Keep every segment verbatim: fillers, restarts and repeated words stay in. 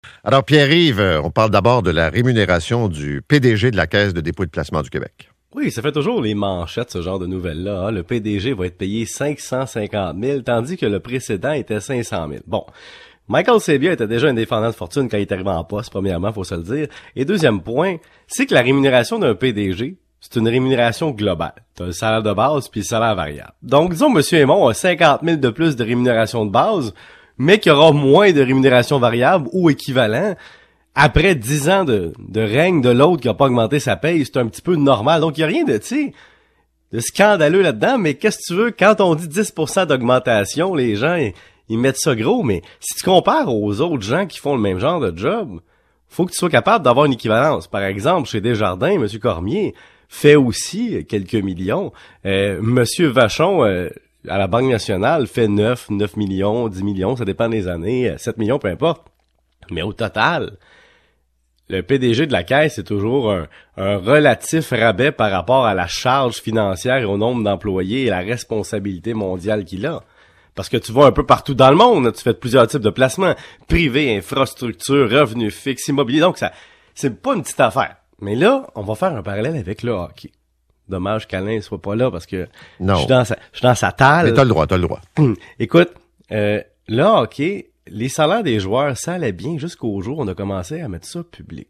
Alors, Pierre-Yves, on parle d'abord de la rémunération du P D G de la Caisse de dépôt et de placement du Québec. Oui, ça fait toujours les manchettes, ce genre de nouvelles-là. Hein. Le P D G va être payé cinq cent cinquante mille, tandis que le précédent était cinq cent mille. Bon, Michael Sabia était déjà un défendant de fortune quand il est arrivé en poste, premièrement, faut se le dire. Et deuxième point, c'est que la rémunération d'un P D G, c'est une rémunération globale. Tu as le salaire de base puis le salaire variable. Donc, disons, M. Aymon a cinquante mille de plus de rémunération de base, mais qu'il y aura moins de rémunération variable ou équivalent. Après dix ans de, de règne de l'autre qui a pas augmenté sa paye, c'est un petit peu normal. Donc, il y a rien de, tu sais, de scandaleux là-dedans, mais qu'est-ce que tu veux? Quand on dit dix pour cent d'augmentation, les gens, ils, ils mettent ça gros, mais si tu compares aux autres gens qui font le même genre de job, faut que tu sois capable d'avoir une équivalence. Par exemple, chez Desjardins, M. Cormier fait aussi quelques millions. Euh, M. Vachon, euh, à la Banque nationale, fait neuf, neuf millions, dix millions, ça dépend des années, sept millions, peu importe. Mais au total, le P D G de la Caisse, c'est toujours un, un relatif rabais par rapport à la charge financière et au nombre d'employés et la responsabilité mondiale qu'il a. Parce que tu vas un peu partout dans le monde, tu fais plusieurs types de placements, privés, infrastructures, revenus fixes, immobiliers, donc ça, c'est pas une petite affaire. Mais là, on va faire un parallèle avec le hockey. Dommage qu'Alain ne soit pas là parce que non. je suis dans sa, je suis dans sa talle. Mais t'as le droit, t'as le droit. Écoute, euh, le hockey, les salaires des joueurs, ça allait bien jusqu'au jour où on a commencé à mettre ça public.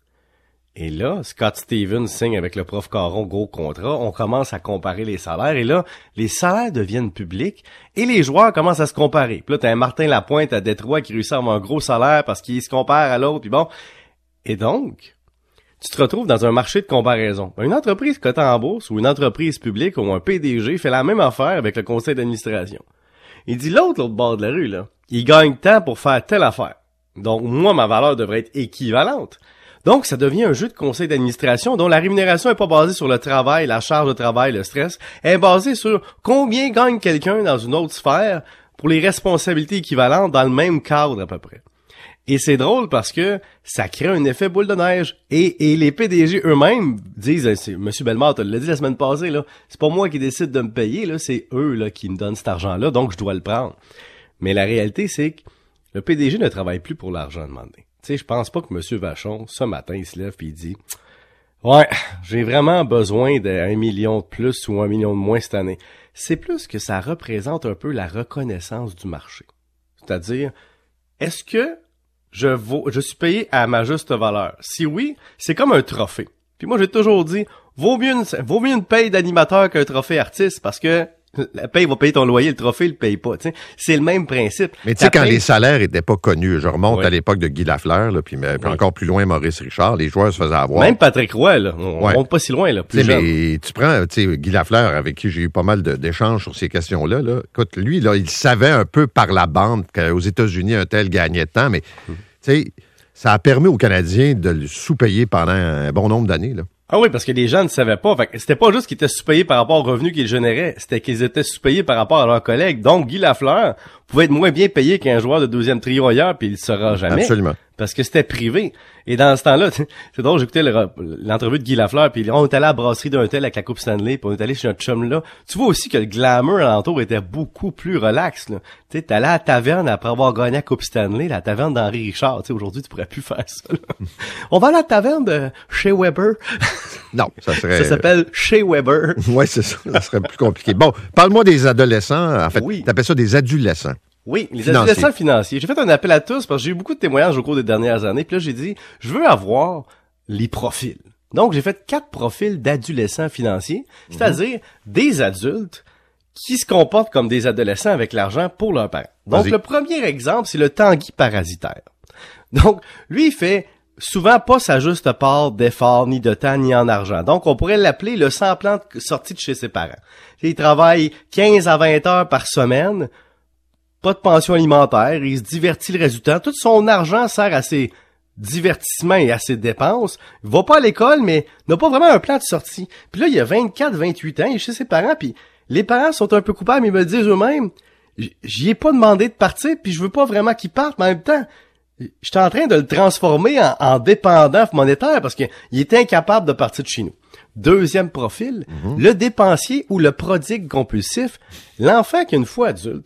Et là, Scott Stevens signe avec le prof Caron, gros contrat, on commence à comparer les salaires, et là, les salaires deviennent publics, et les joueurs commencent à se comparer. Puis là, t'as un Martin Lapointe à Détroit qui réussit à avoir un gros salaire parce qu'il se compare à l'autre, puis bon. Et donc, tu te retrouves dans un marché de comparaison. Une entreprise cotée en bourse ou une entreprise publique ou un P D G fait la même affaire avec le conseil d'administration. Il dit l'autre, l'autre bord de la rue, là, il gagne tant pour faire telle affaire. Donc, moi, ma valeur devrait être équivalente. Donc, ça devient un jeu de conseil d'administration dont la rémunération est pas basée sur le travail, la charge de travail, le stress. Elle est basée sur combien gagne quelqu'un dans une autre sphère pour les responsabilités équivalentes dans le même cadre à peu près. Et c'est drôle parce que ça crée un effet boule de neige. Et, et les P D G eux-mêmes disent, c'est, Monsieur Bellemare, tu l'as dit la semaine passée, là, c'est pas moi qui décide de me payer, là, c'est eux là qui me donnent cet argent-là, donc je dois le prendre. Mais la réalité, c'est que le P D G ne travaille plus pour l'argent demandé. Tu sais, je pense pas que M. Vachon, ce matin, il se lève et il dit « Ouais, j'ai vraiment besoin d'un million de plus ou un million de moins cette année. » C'est plus que ça représente un peu la reconnaissance du marché. C'est-à-dire, est-ce que je vaux, je suis payé à ma juste valeur? Si oui, c'est comme un trophée. Puis moi, j'ai toujours dit, vaut mieux une, vaut mieux une paye d'animateur qu'un trophée artiste parce que la paye va payer ton loyer, le trophée, il le paye pas. T'sais. C'est le même principe. Mais tu sais, quand paye... les salaires étaient pas connus, je remonte oui. à l'époque de Guy Lafleur, là, puis, mais, puis oui. encore plus loin, Maurice Richard, les joueurs se faisaient avoir. Même Patrick Roy, là, on ouais. monte pas si loin, là, plus jeune. Mais tu prends, tu sais, Guy Lafleur, avec qui j'ai eu pas mal de, d'échanges sur ces questions-là, là. Écoute, lui, là, il savait un peu par la bande qu'aux États-Unis, un tel gagnait de temps, mais, hum. tu sais, ça a permis aux Canadiens de le sous-payer pendant un bon nombre d'années, là. Ah oui, parce que les gens ne savaient pas. Fait que c'était pas juste qu'ils étaient sous-payés par rapport aux revenus qu'ils généraient, c'était qu'ils étaient sous-payés par rapport à leurs collègues. Donc, Guy Lafleur pouvait être moins bien payé qu'un joueur de deuxième trio ailleurs, puis il le sera jamais. Absolument. Parce que c'était privé. Et dans ce temps-là, c'est drôle, j'écoutais le, l'entrevue de Guy Lafleur, puis on est allé à la brasserie d'un tel avec la Coupe Stanley, puis on est allé chez notre chum là. Tu vois aussi que le glamour alentour était beaucoup plus relax, là. Tu sais, t'allais à la taverne après avoir gagné la Coupe Stanley, la taverne d'Henri Richard. Tu sais, aujourd'hui, tu pourrais plus faire ça, là. On va à la taverne de chez Weber. Non, ça serait... Ça s'appelle chez Weber. Oui, c'est ça. Ça serait plus compliqué. Bon, parle-moi des adolescents. En fait, oui. T'appelles ça des adolescents. Oui, les financiers. Adolescents financiers. J'ai fait un appel à tous parce que j'ai eu beaucoup de témoignages au cours des dernières années. Puis là, j'ai dit, je veux avoir les profils. Donc, j'ai fait quatre profils d'adolescents financiers, c'est-à-dire mm-hmm. des adultes qui se comportent comme des adolescents avec l'argent pour leurs parents. Donc, Vas-y. Le premier exemple, c'est le Tanguy parasitaire. Donc, lui, il fait souvent pas sa juste part d'effort, ni de temps, ni en argent. Donc, on pourrait l'appeler le sans-plan sorti de chez ses parents. Il travaille quinze à vingt heures par semaine, pas de pension alimentaire, il se divertit le résultat. Tout son argent sert à ses divertissements et à ses dépenses. Il va pas à l'école, mais n'a pas vraiment un plan de sortie. Puis là, il a vingt-quatre, vingt-huit ans, il est chez ses parents, puis les parents sont un peu coupables, ils me le disent eux-mêmes. J'y ai pas demandé de partir, puis je veux pas vraiment qu'il parte, mais en même temps, j'étais en train de le transformer en, en dépendant monétaire parce qu'il est incapable de partir de chez nous. Deuxième profil, mm-hmm. le dépensier ou le prodigue compulsif, l'enfant qui, une fois adulte,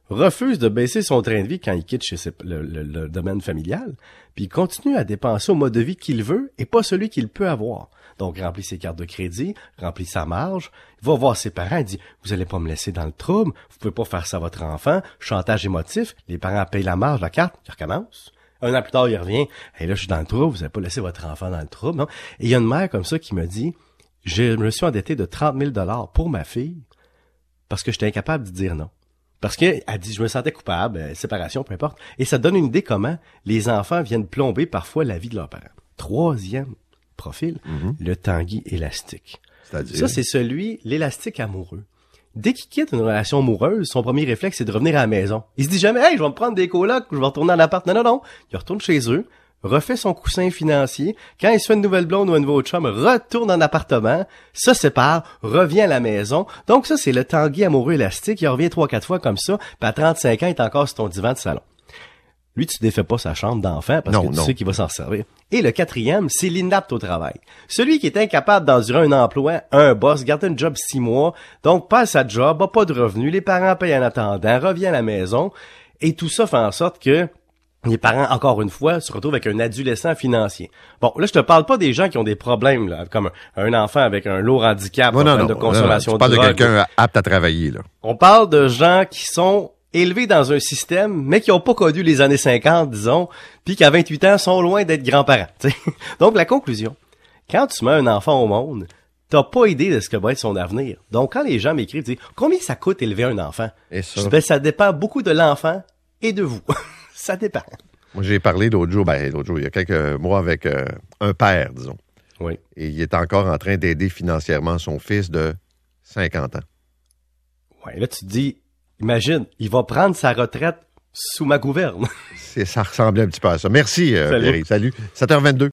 refuse de baisser son train de vie quand il quitte chez ses, le, le, le domaine familial, puis il continue à dépenser au mode de vie qu'il veut et pas celui qu'il peut avoir. Donc, remplit ses cartes de crédit, remplit sa marge, il va voir ses parents, il dit « Vous allez pas me laisser dans le trouble, vous pouvez pas faire ça à votre enfant, chantage émotif, les parents payent la marge, la carte, il recommence. » Un an plus tard, il revient, « Hey, là, je suis dans le trouble, vous allez pas laisser votre enfant dans le trouble. » Non. Et il y a une mère comme ça qui me dit « Je me suis endetté de trente mille dollars pour ma fille parce que j'étais incapable de dire non. » Parce qu'elle dit, je me sentais coupable, euh, séparation, peu importe. Et ça donne une idée comment les enfants viennent plomber parfois la vie de leurs parents. Troisième profil, mm-hmm. le Tanguy élastique. C'est-à-dire? Ça, c'est celui, l'élastique amoureux. Dès qu'il quitte une relation amoureuse, son premier réflexe, c'est de revenir à la maison. Il se dit jamais, hey, je vais me prendre des colocs, je vais retourner en appart. Non, non, non. Il retourne chez eux, refait son coussin financier. Quand il se fait une nouvelle blonde ou un nouveau chum, retourne en appartement, se sépare, revient à la maison. Donc ça, c'est le Tanguy amoureux élastique. Il revient trois, quatre fois comme ça, puis à trente-cinq ans, il est encore sur ton divan de salon. Lui, tu défais pas sa chambre d'enfant parce non, que tu non. sais qu'il va s'en servir. Et le quatrième, c'est l'inapte au travail. Celui qui est incapable d'endurer un emploi, un boss, garder un job six mois, donc pas sa job, a pas de revenus, les parents payent en attendant, revient à la maison, et tout ça fait en sorte que les parents, encore une fois, se retrouvent avec un adolescent financier. Bon, là, je te parle pas des gens qui ont des problèmes, là, comme un, un enfant avec un lourd handicap, non, non, non, de consommation non, non. Tu de parles drogue. de quelqu'un apte à travailler, là. On parle de gens qui sont élevés dans un système, mais qui ont pas connu les années cinquante, disons, puis qui à vingt-huit ans sont loin d'être grands-parents. T'sais. Donc, la conclusion, quand tu mets un enfant au monde, t'as pas idée de ce que va être son avenir. Donc, quand les gens m'écrivent, disent combien ça coûte élever un enfant? Et ça? Je dis, ben, ça dépend beaucoup de l'enfant et de vous. Ça dépend. Moi, j'ai parlé l'autre jour, ben, l'autre jour, il y a quelques mois avec euh, un père, disons. Oui. Et il est encore en train d'aider financièrement son fils de cinquante ans. Ouais, là, tu te dis, imagine, il va prendre sa retraite sous ma gouverne. C'est, ça ressemblait un petit peu à ça. Merci, euh, Salut. Pierre. Salut. sept heures vingt-deux.